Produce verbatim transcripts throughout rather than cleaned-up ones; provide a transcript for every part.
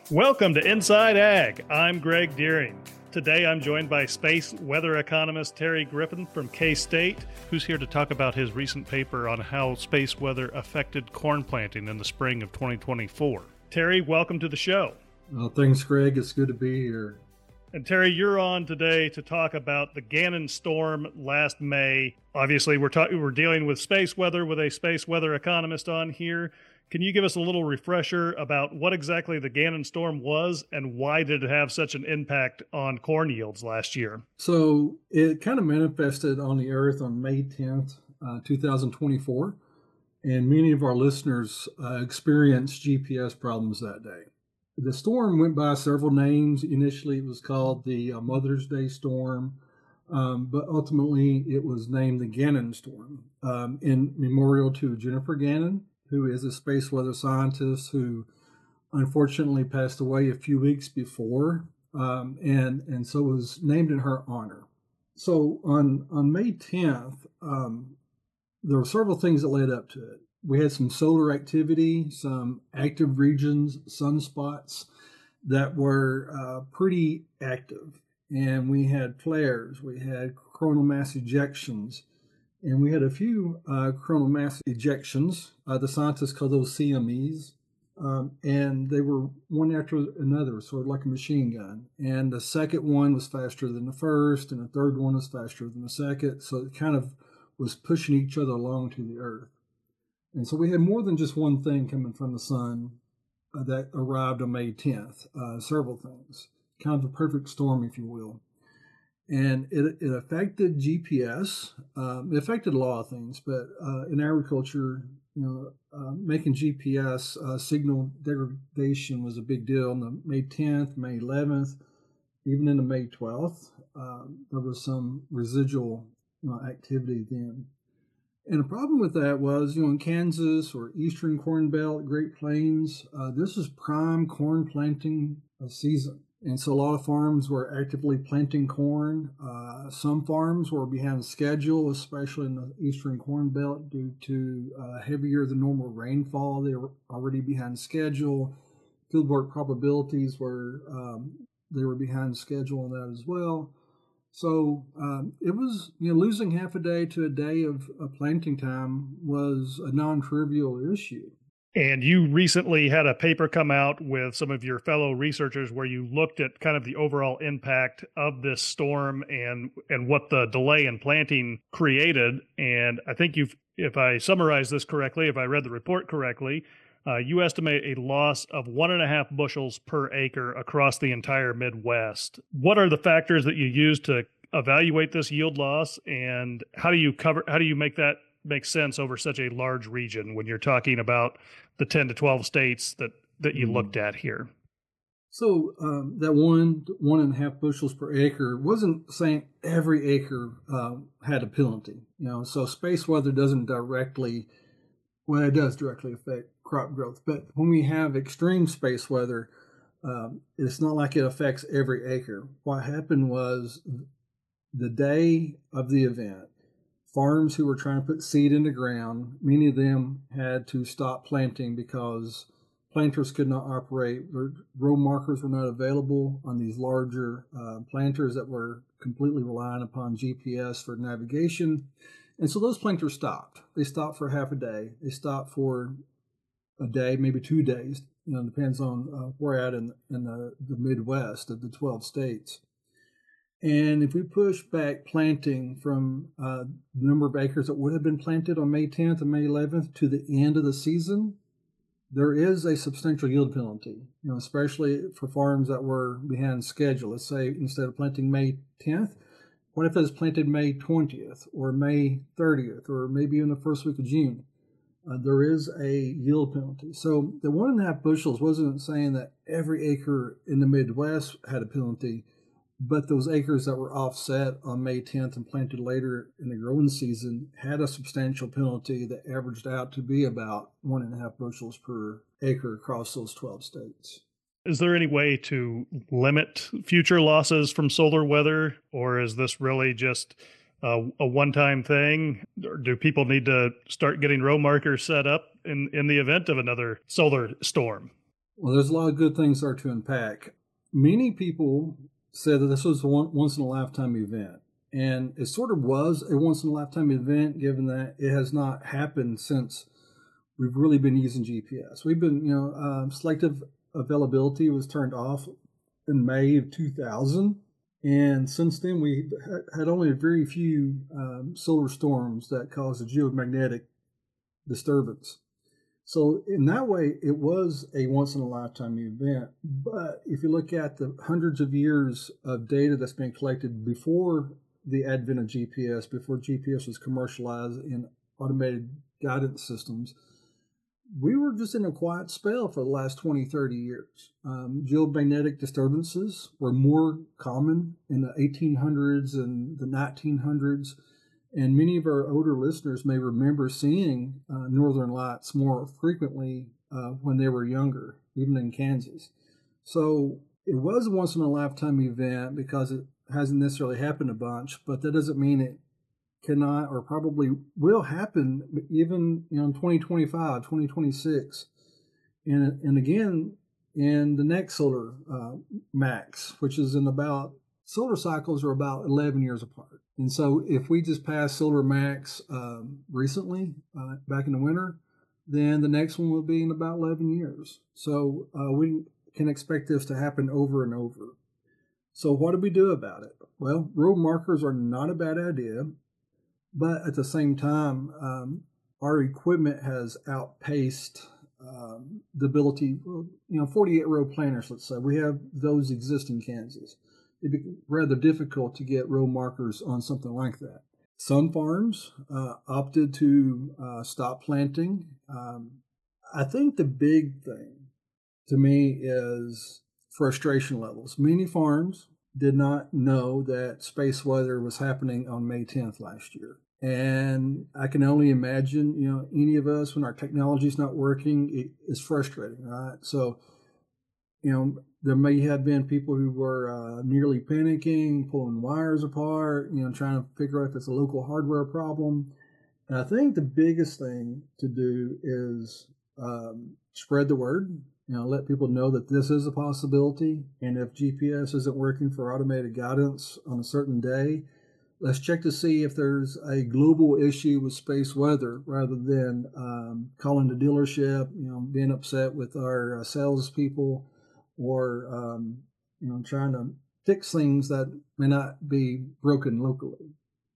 Welcome to Inside Ag. I'm Greg Deering. Today I'm joined by space weather economist Terry Griffin from K-State, who's here to talk about his recent paper on how space weather affected corn planting in the spring of twenty twenty-four. Terry, welcome to the show. Well, thanks, Greg. It's good to be here. And Terry, you're on today to talk about the Gannon storm last May. Obviously, we're talking we're dealing with space weather with a space weather economist on here. Can you give us a little refresher about what exactly the Gannon storm was and why did it have such an impact on corn yields last year? So it kind of manifested on the earth on May tenth, uh, twenty twenty-four, and many of our listeners uh, experienced G P S problems that day. The storm went by several names. Initially, it was called the uh, Mother's Day storm, um, but ultimately it was named the Gannon storm um, in memorial to Jennifer Gannon, who is a space weather scientist who unfortunately passed away a few weeks before, um, and, and so it was named in her honor. So on, on May tenth, um, there were several things that led up to it. We had some solar activity, some active regions, sunspots that were uh, pretty active. And we had flares, we had coronal mass ejections, and we had a few uh, coronal mass ejections. Uh, the scientists call those C M Es. Um, and they were one after another, sort of like a machine gun. And the second one was faster than the first, and the third one was faster than the second. So it kind of was pushing each other along to the earth. And so we had more than just one thing coming from the sun uh, that arrived on May tenth, uh, several things, kind of a perfect storm, if you will. And it, it affected G P S. Um, it affected a lot of things, but uh, in agriculture, you know, uh, making G P S uh, signal degradation was a big deal. On the May tenth, May eleventh, even into May twelfth, um, there was some residual you know, activity then. And the problem with that was, you know, in Kansas or Eastern Corn Belt, Great Plains, uh, this is prime corn planting season. And so a lot of farms were actively planting corn. Uh, some farms were behind schedule, especially in the Eastern Corn Belt due to uh, heavier than normal rainfall. They were already behind schedule. Fieldwork probabilities were, um, they were behind schedule on that as well. So um, it was, you know, losing half a day to a day of, of planting time was a non-trivial issue. And you recently had a paper come out with some of your fellow researchers where you looked at kind of the overall impact of this storm and and what the delay in planting created. And I think you've, if I summarize this correctly, if I read the report correctly, uh, you estimate a loss of one and a half bushels per acre across the entire Midwest. What are the factors that you use to evaluate this yield loss, and how do you cover? How do you make that make sense over such a large region when you're talking about the ten to twelve states that, that you mm-hmm. looked at here? So um, that one, one and a half bushels per acre wasn't saying every acre uh, had a penalty. You know, so space weather doesn't directly, well, it does directly affect crop growth. But when we have extreme space weather, um, it's not like it affects every acre. What happened was the day of the event, farms who were trying to put seed in the ground, many of them had to stop planting because planters could not operate. Row markers were not available on these larger uh, planters that were completely reliant upon G P S for navigation. And so those planters stopped. They stopped for half a day. They stopped for a day, maybe two days. You know, it depends on uh, where at in, in the, the Midwest of the twelve states. And if we push back planting from uh, the number of acres that would have been planted on May tenth and May eleventh to the end of the season, there is a substantial yield penalty, you know, especially for farms that were behind schedule. Let's say instead of planting May tenth, what if it was planted May twentieth or May thirtieth or maybe in the first week of June? Uh, there is a yield penalty. So the one and a half bushels wasn't saying that every acre in the Midwest had a penalty, but those acres that were offset on May tenth and planted later in the growing season had a substantial penalty that averaged out to be about one and a half bushels per acre across those twelve states. Is there any way to limit future losses from solar weather, or is this really just uh, a one-time thing? Or do people need to start getting row markers set up in, in the event of another solar storm? Well, there's a lot of good things there to unpack. Many people said that this was a one, once in a lifetime event. And it sort of was a once in a lifetime event, given that it has not happened since we've really been using G P S. We've been, you know, um, selective availability was turned off in May of two thousand. And since then, we had only a very few um, solar storms that caused a geomagnetic disturbance. So in that way, it was a once in a lifetime event. But if you look at the hundreds of years of data that's been collected before the advent of G P S, before G P S was commercialized in automated guidance systems, we were just in a quiet spell for the last twenty, thirty years. Um, geomagnetic disturbances were more common in the eighteen hundreds and the nineteen hundreds. And many of our older listeners may remember seeing uh, northern lights more frequently uh, when they were younger, even in Kansas. So it was a once in a lifetime event because it hasn't necessarily happened a bunch, but that doesn't mean it cannot or probably will happen even, you know, in twenty twenty-five, twenty twenty-six. And, and again, in the next solar uh, max, which is in about, solar cycles are about eleven years apart. And so if we just passed solar max um, recently, uh, back in the winter, then the next one will be in about eleven years. So uh, we can expect this to happen over and over. So what do we do about it? Well, road markers are not a bad idea, but at the same time, um, our equipment has outpaced um, the ability, you know, forty-eight row planners, let's say, we have those exist in Kansas. It'd be rather difficult to get row markers on something like that. Some farms uh, opted to uh, stop planting. Um, I think the big thing to me is frustration levels. Many farms did not know that space weather was happening on May tenth last year. And I can only imagine, you know, any of us, when our technology is not working, it is frustrating, right? So, you know, there may have been people who were uh, nearly panicking, pulling wires apart, you know, trying to figure out if it's a local hardware problem. And I think the biggest thing to do is um, spread the word, you know, let people know that this is a possibility. And if G P S isn't working for automated guidance on a certain day, let's check to see if there's a global issue with space weather rather than um, calling the dealership, you know, being upset with our uh, salespeople, or um, you know, trying to fix things that may not be broken locally.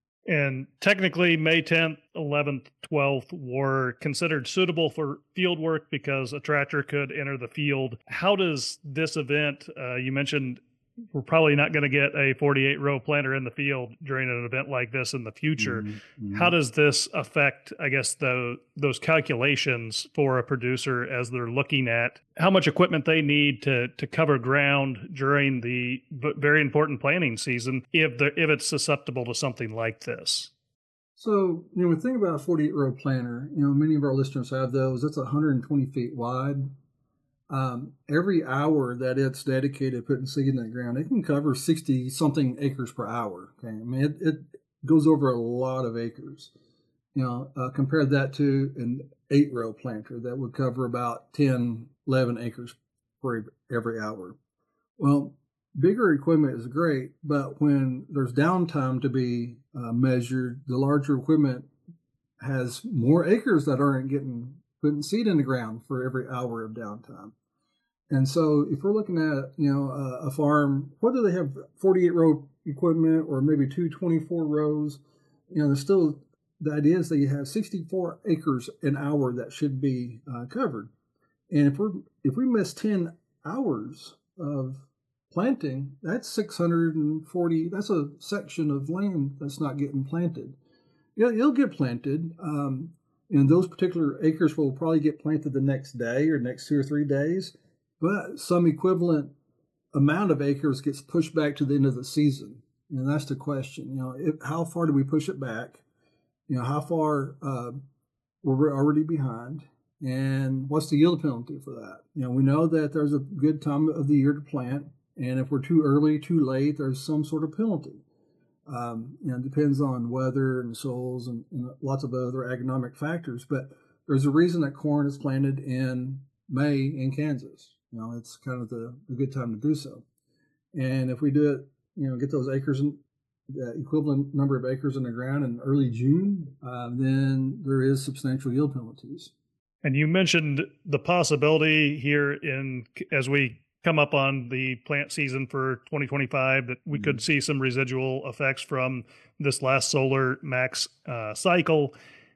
And technically, May tenth, eleventh, twelfth were considered suitable for field work because a tractor could enter the field. How does this event, uh, you mentioned we're probably not going to get a forty-eight row planter in the field during an event like this in the future. Mm-hmm. How does this affect, I guess, the, those calculations for a producer as they're looking at how much equipment they need to, to cover ground during the very important planting season if, the, if it's susceptible to something like this? So, you know, when we think about a forty-eight row planter, you know, many of our listeners have those. That's one hundred twenty feet wide. Um, every hour that it's dedicated putting seed in the ground, it can cover sixty something acres per hour. Okay, I mean, it, it goes over a lot of acres. You know, uh, compare that to an eight row planter that would cover about ten, eleven acres for every hour. Well, bigger equipment is great, but when there's downtime to be uh, measured, the larger equipment has more acres that aren't getting putting seed in the ground for every hour of downtime. And so if we're looking at, you know, a, a farm, whether they have forty-eight row equipment or maybe two twenty-four rows, you know, there's still, the idea is that you have sixty-four acres an hour that should be uh, covered. And if we're, if we miss ten hours of planting, that's six hundred forty, that's a section of land that's not getting planted. Yeah, it'll get planted. Um, and those particular acres will probably get planted the next day or next two or three days, but some equivalent amount of acres gets pushed back to the end of the season. And that's the question, you know, if, how far do we push it back? You know, how far uh, we're already behind, and what's the yield penalty for that? You know, we know that there's a good time of the year to plant, and if we're too early, too late, there's some sort of penalty. Um, you know, it depends on weather and soils and, and lots of other agronomic factors. But there's a reason that corn is planted in May in Kansas. You know, it's kind of the a good time to do so. And if we do it, you know, get those acres in the equivalent number of acres in the ground in early June, uh, then there is substantial yield penalties. And you mentioned the possibility here in as we come up on the plant season for twenty twenty-five that we mm-hmm. could see some residual effects from this last solar max uh, cycle.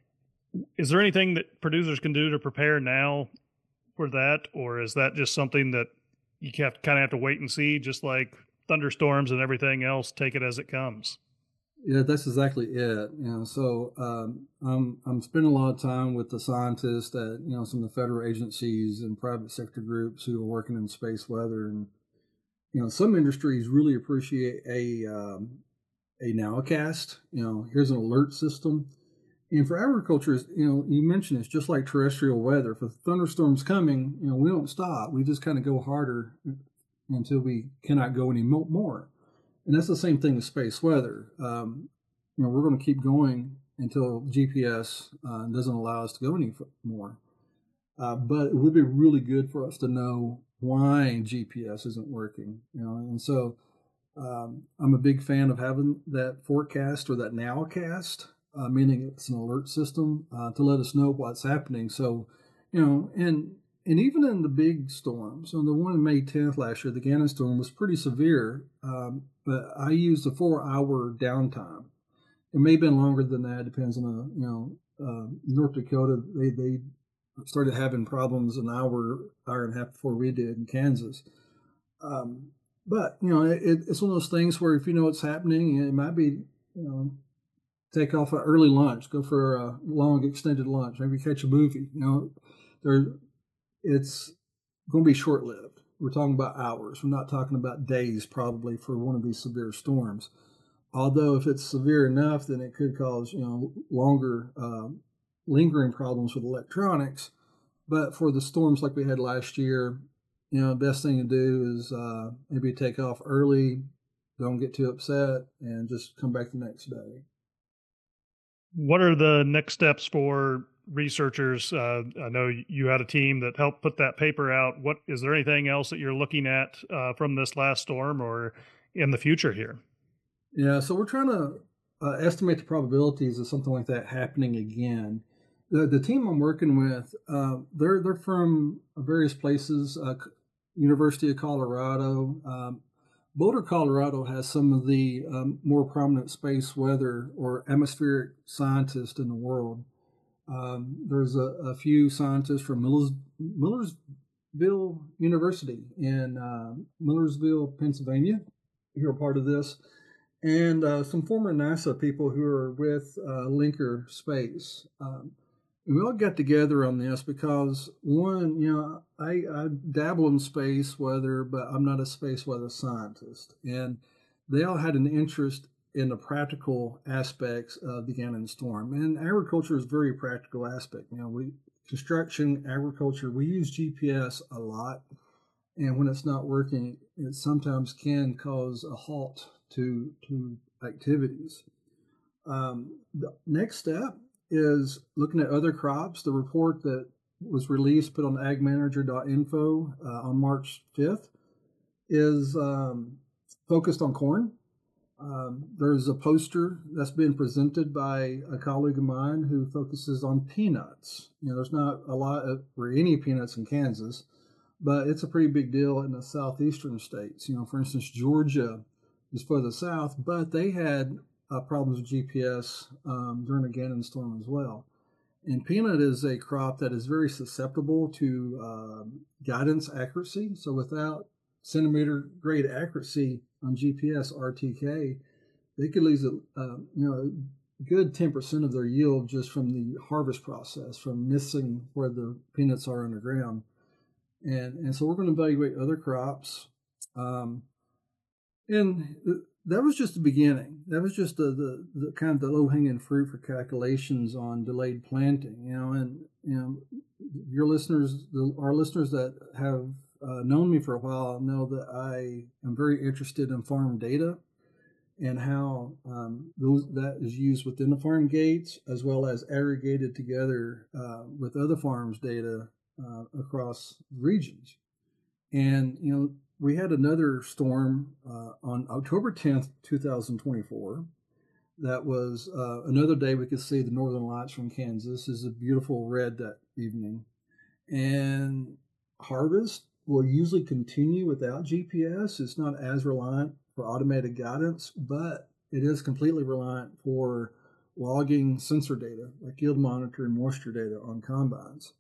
Is there anything that producers can do to prepare now for that, or is that just something that you have to kind of have to wait and see, just like thunderstorms and everything else, take it as it comes? Yeah, that's exactly it. You know, so um, I'm I'm spending a lot of time with the scientists at you know some of the federal agencies and private sector groups who are working in space weather, and you know some industries really appreciate a um, a nowcast. You know, here's an alert system, and for agriculture, you know, you mentioned it's just like terrestrial weather. If a thunderstorm's coming, you know, we don't stop. We just kind of go harder until we cannot go any more. And that's the same thing with space weather. Um, you know, we're going to keep going until G P S uh, doesn't allow us to go any more. Uh, but it would be really good for us to know why G P S isn't working. You know, and so um, I'm a big fan of having that forecast or that nowcast, uh, meaning it's an alert system uh, to let us know what's happening. So, you know, and And even in the big storms, on the one on May tenth last year, the Gannon storm was pretty severe, um, but I used a four-hour downtime. It may have been longer than that, depends on the, you know, uh, North Dakota, they, they started having problems an hour, hour and a half before we did in Kansas. Um, but, you know, it, it's one of those things where if you know what's happening, it might be, you know, take off an early lunch, go for a long extended lunch, maybe catch a movie, you know, there. It's going to be short-lived. We're talking about hours. We're not talking about days probably for one of these severe storms. Although if it's severe enough, then it could cause, you know, longer uh, lingering problems with electronics. But for the storms like we had last year, you know, the best thing to do is uh, maybe take off early, don't get too upset, and just come back the next day. What are the next steps for researchers? Uh, I know you had a team that helped put that paper out. What is there anything else that you're looking at uh, from this last storm or in the future here? Yeah, so we're trying to uh, estimate the probabilities of something like that happening again. The the team I'm working with, uh, they're they're from various places. Uh, University of Colorado, um, Boulder, Colorado has some of the um, more prominent space weather or atmospheric scientists in the world. Um, there's a, a few scientists from Millers, Millersville University in uh, Millersville, Pennsylvania, who are part of this, and uh, some former NASA people who are with uh, Linker Space. Um, and we all got together on this because, one, you know, I, I dabble in space weather, but I'm not a space weather scientist. And they all had an interest in the practical aspects of the Gannon storm. And agriculture is a very practical aspect. You know, we construction, agriculture, we use G P S a lot. And when it's not working, it sometimes can cause a halt to, to activities. Um, the next step is looking at other crops. The report that was released, put on ag manager dot info uh, on March fifth, is um, focused on corn. Um, there's a poster that's been presented by a colleague of mine who focuses on peanuts. You know, there's not a lot of, or any peanuts in Kansas, but it's a pretty big deal in the southeastern states. You know, for instance, Georgia is further south, but they had uh, problems with G P S um, during the Gannon storm as well. And peanut is a crop that is very susceptible to um, guidance accuracy. So without centimeter grade accuracy on G P S R T K, they could lose a uh, you know a good ten percent of their yield just from the harvest process, from missing where the peanuts are underground. And and so we're going to evaluate other crops. Um, and that was just the beginning. That was just the, the, the kind of the low hanging fruit for calculations on delayed planting. You know, and you know, your listeners, the, our listeners that have uh, known me for a while know that I am very interested in farm data and how um, those that is used within the farm gates as well as aggregated together uh, with other farms data uh, across regions. And, you know, we had another storm uh, on October tenth, twenty twenty-four. That was uh, another day we could see the northern lights from Kansas. It's a beautiful red that evening. And harvest will usually continue without G P S. It's not as reliant for automated guidance, but it is completely reliant for logging sensor data, like yield monitor and moisture data on combines.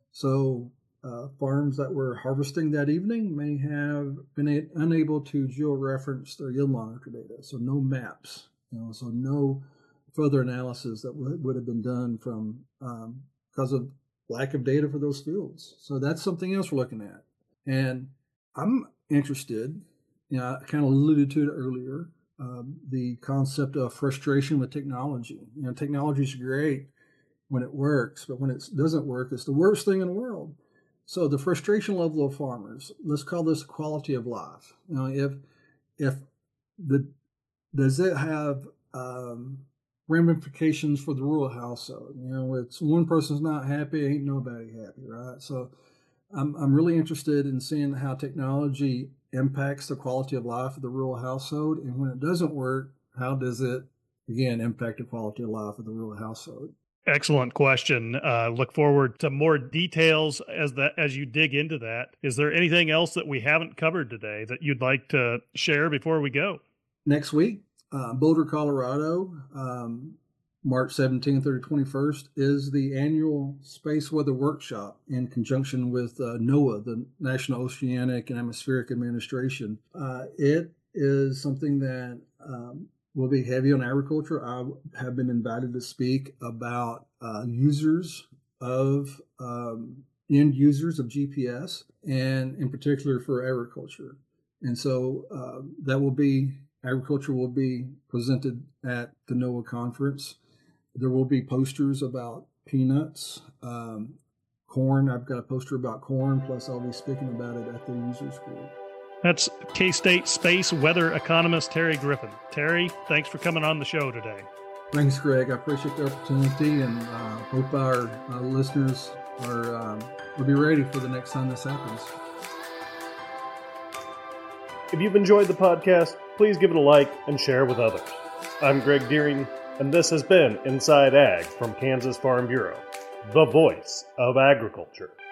So uh, farms that were harvesting that evening may have been a- unable to georeference their yield monitor data, so no maps, you know, so no further analysis that w- would have been done from um, because of lack of data for those fields. So that's something else we're looking at. And I'm interested, you know, I kind of alluded to it earlier, um, the concept of frustration with technology. You know, technology is great when it works, but when it doesn't work, it's the worst thing in the world. So the frustration level of farmers, let's call this quality of life. You know, if if the does it have um, ramifications for the rural household? You know, it's one person's not happy, ain't nobody happy, right? So I'm I'm really interested in seeing how technology impacts the quality of life of the rural household, and when it doesn't work, how does it again impact the quality of life of the rural household? Excellent question. Uh, look forward to more details as that as you dig into that. Is there anything else that we haven't covered today that you'd like to share before we go? Next week, uh, Boulder, Colorado, um, March seventeenth through twenty-first, is the annual Space Weather Workshop in conjunction with uh, NOAA, the National Oceanic and Atmospheric Administration. Uh, it is something that um, will be heavy on agriculture. I have been invited to speak about uh, users of um, end users of G P S, and in particular for agriculture. And so uh, that will be agriculture will be presented at the NOAA conference. There will be posters about peanuts, um, corn. I've got a poster about corn, plus I'll be speaking about it at the users group. That's K-State space weather economist Terry Griffin. Terry, thanks for coming on the show today. Thanks, Greg. I appreciate the opportunity, and uh, hope our uh, listeners are um, will be ready for the next time this happens. If you've enjoyed the podcast, please give it a like and share with others. I'm Greg Deering, and this has been Inside Ag from Kansas Farm Bureau, the voice of agriculture.